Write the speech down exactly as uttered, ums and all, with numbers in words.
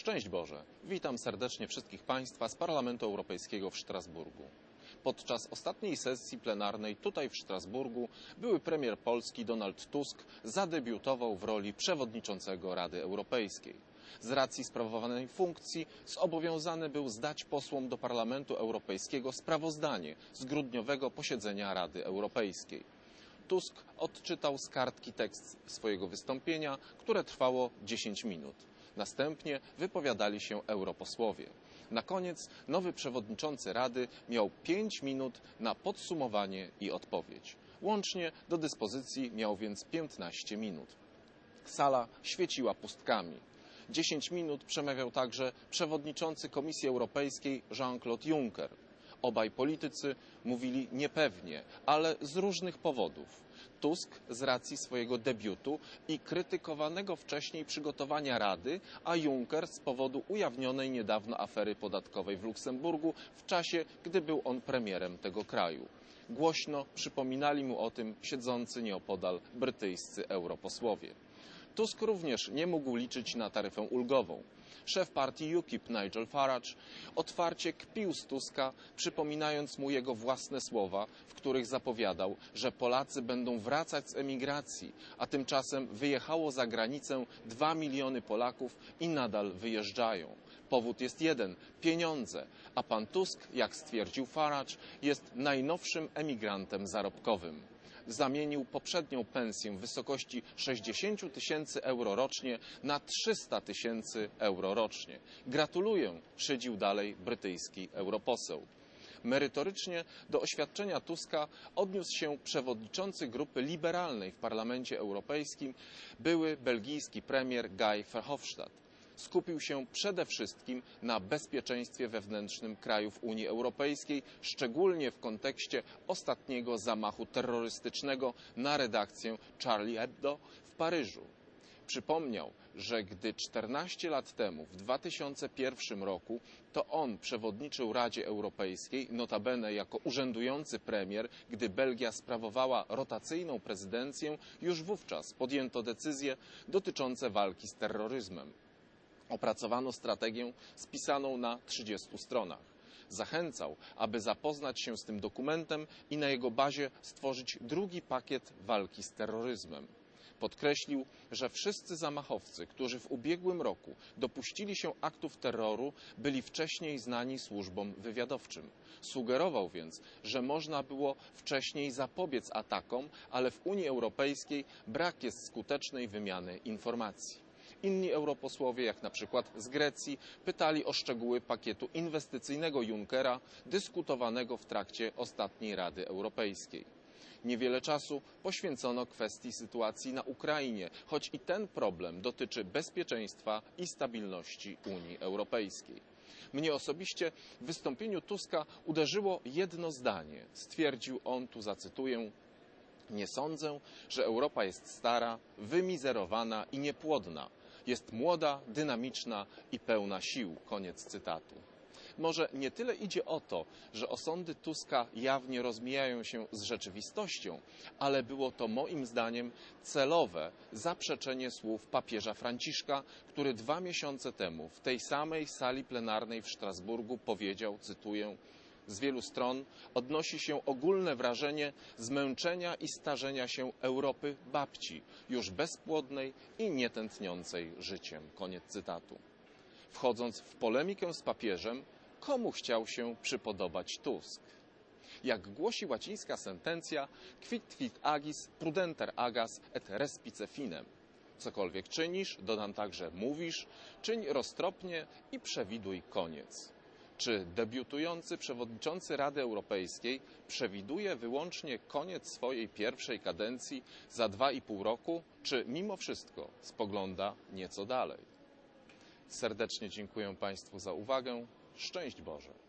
Szczęść Boże! Witam serdecznie wszystkich Państwa z Parlamentu Europejskiego w Strasburgu. Podczas ostatniej sesji plenarnej tutaj w Strasburgu były premier Polski Donald Tusk zadebiutował w roli przewodniczącego Rady Europejskiej. Z racji sprawowanej funkcji zobowiązany był zdać posłom do Parlamentu Europejskiego sprawozdanie z grudniowego posiedzenia Rady Europejskiej. Tusk odczytał z kartki tekst swojego wystąpienia, które trwało dziesięć minut. Następnie wypowiadali się europosłowie. Na koniec nowy przewodniczący Rady miał pięć minut na podsumowanie i odpowiedź. Łącznie do dyspozycji miał więc piętnaście minut. Sala świeciła pustkami. dziesięć minut przemawiał także przewodniczący Komisji Europejskiej Jean-Claude Juncker. Obaj politycy mówili niepewnie, ale z różnych powodów. Tusk z racji swojego debiutu i krytykowanego wcześniej przygotowania Rady, a Juncker z powodu ujawnionej niedawno afery podatkowej w Luksemburgu w czasie, gdy był on premierem tego kraju. Głośno przypominali mu o tym siedzący nieopodal brytyjscy europosłowie. Tusk również nie mógł liczyć na taryfę ulgową. Szef partii U K I P Nigel Farage otwarcie kpił z Tuska, przypominając mu jego własne słowa, w których zapowiadał, że Polacy będą wracać z emigracji, a tymczasem wyjechało za granicę dwa miliony Polaków i nadal wyjeżdżają. Powód jest jeden – pieniądze, a pan Tusk, jak stwierdził Farage, jest najnowszym emigrantem zarobkowym. Zamienił poprzednią pensję w wysokości sześćdziesiąt tysięcy euro rocznie na trzysta tysięcy euro rocznie. Gratuluję, szydził dalej brytyjski europoseł. Merytorycznie do oświadczenia Tuska odniósł się przewodniczący grupy liberalnej w Parlamencie Europejskim, były belgijski premier Guy Verhofstadt. Skupił się przede wszystkim na bezpieczeństwie wewnętrznym krajów Unii Europejskiej, szczególnie w kontekście ostatniego zamachu terrorystycznego na redakcję Charlie Hebdo w Paryżu. Przypomniał, że gdy czternaście lat temu, w dwa tysiące pierwszym roku, to on przewodniczył Radzie Europejskiej, notabene jako urzędujący premier, gdy Belgia sprawowała rotacyjną prezydencję, już wówczas podjęto decyzje dotyczące walki z terroryzmem. Opracowano strategię spisaną na trzydziestu stronach. Zachęcał, aby zapoznać się z tym dokumentem i na jego bazie stworzyć drugi pakiet walki z terroryzmem. Podkreślił, że wszyscy zamachowcy, którzy w ubiegłym roku dopuścili się aktów terroru, byli wcześniej znani służbom wywiadowczym. Sugerował więc, że można było wcześniej zapobiec atakom, ale w Unii Europejskiej brak jest skutecznej wymiany informacji. Inni europosłowie, jak na przykład z Grecji, pytali o szczegóły pakietu inwestycyjnego Junckera, dyskutowanego w trakcie ostatniej Rady Europejskiej. Niewiele czasu poświęcono kwestii sytuacji na Ukrainie, choć i ten problem dotyczy bezpieczeństwa i stabilności Unii Europejskiej. Mnie osobiście w wystąpieniu Tuska uderzyło jedno zdanie. Stwierdził on, tu zacytuję: nie sądzę, że Europa jest stara, wymizerowana i niepłodna. Jest młoda, dynamiczna i pełna sił. Koniec cytatu. Może nie tyle idzie o to, że osądy Tuska jawnie rozmijają się z rzeczywistością, ale było to moim zdaniem celowe zaprzeczenie słów papieża Franciszka, który dwa miesiące temu w tej samej sali plenarnej w Strasburgu powiedział, cytuję: z wielu stron odnosi się ogólne wrażenie zmęczenia i starzenia się Europy babci, już bezpłodnej i nietętniącej życiem. Koniec cytatu. Wchodząc w polemikę z papieżem, komu chciał się przypodobać Tusk? Jak głosi łacińska sentencja, quid fit agis prudenter agas et respice finem. Cokolwiek czynisz, dodam także mówisz, czyń roztropnie i przewiduj koniec. Czy debiutujący przewodniczący Rady Europejskiej przewiduje wyłącznie koniec swojej pierwszej kadencji za dwa i pół roku, czy mimo wszystko spogląda nieco dalej? Serdecznie dziękuję Państwu za uwagę. Szczęść Boże!